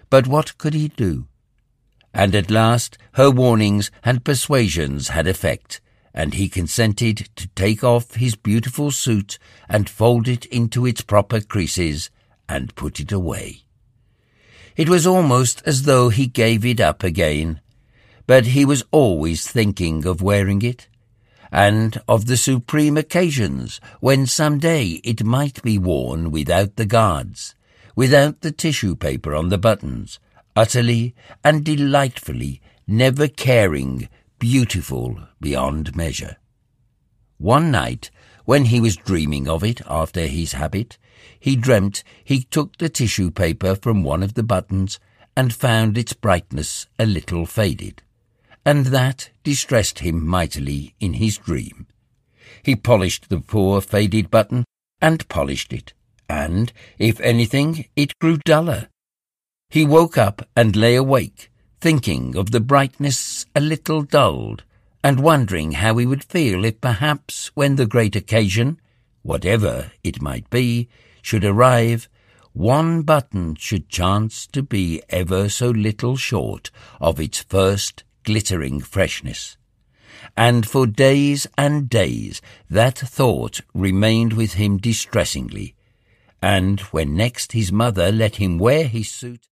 But what could he do? And at last her warnings and persuasions had effect, and he consented to take off his beautiful suit and fold it into its proper creases and put it away. It was almost as though he gave it up again, but he was always thinking of wearing it, and of the supreme occasions when some day it might be worn without the guards, without the tissue paper on the buttons, utterly and delightfully, never caring, beautiful beyond measure. One night, when he was dreaming of it after his habit, he dreamt he took the tissue paper from one of the buttons and found its brightness a little faded, and that distressed him mightily in his dream. He polished the poor faded button and polished it, and, if anything, it grew duller. He woke up and lay awake, thinking of the brightness a little dulled, and wondering how he would feel if perhaps when the great occasion, whatever it might be, should arrive, one button should chance to be ever so little short of its first glittering freshness. And for days and days that thought remained with him distressingly, and when next his mother let him wear his suit,